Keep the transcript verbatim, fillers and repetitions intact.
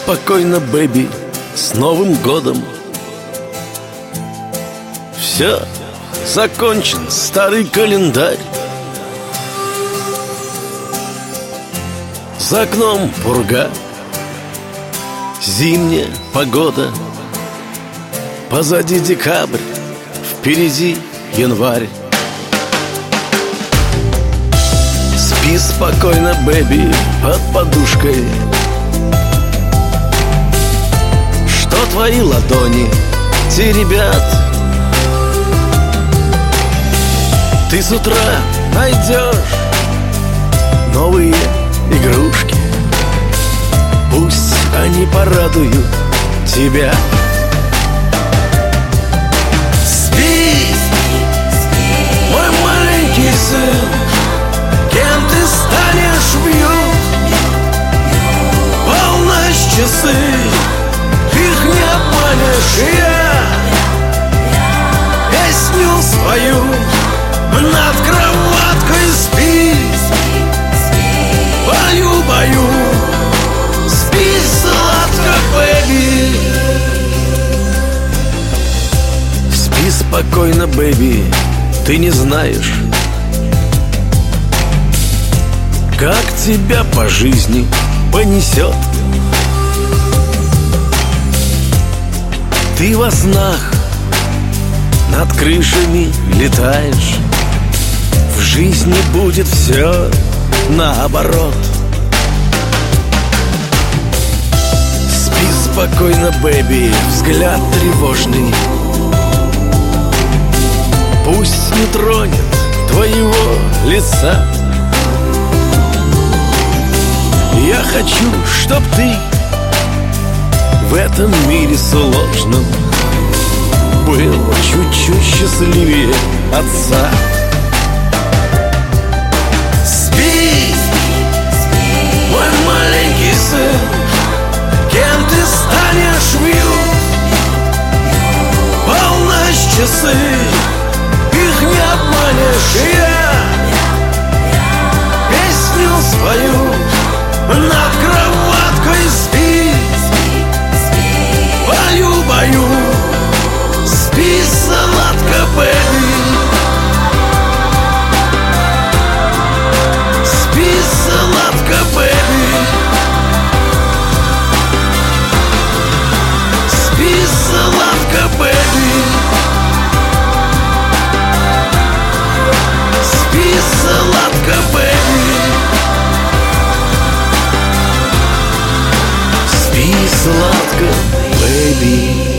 спокойно, бэби, с Новым годом. Все, закончен старый календарь. За окном пурга, зимняя погода. Позади декабрь, впереди январь. Спи спокойно, бэби, под подушкой. Что твои ладони теребят, ты с утра найдешь новые игрушки. Пусть они порадуют тебя. Спи, мой маленький сын, кем ты станешь, бьют полночь часы, их не обманешь. Я песню свою над кроваткой спи, баю-баю, спи сладко, бэби. Спи спокойно, бэби, ты не знаешь, как тебя по жизни понесет. Ты во снах над крышами летаешь, в жизни будет все наоборот. Спи спокойно, бэби, взгляд тревожный пусть не тронет твоего лица. Я хочу, чтоб ты в этом мире сложном был чуть-чуть счастливее отца. Спи, мой маленький сын, кем ты станешь, бьют полночь часы, их не обманешь. Я песню свою над кроваткой спи, баю-баю, спи сладко, бэби. Спи сладко, бэби. Спи сладко, бэби. Спи сладко, бэби. Спи сладко, бэби.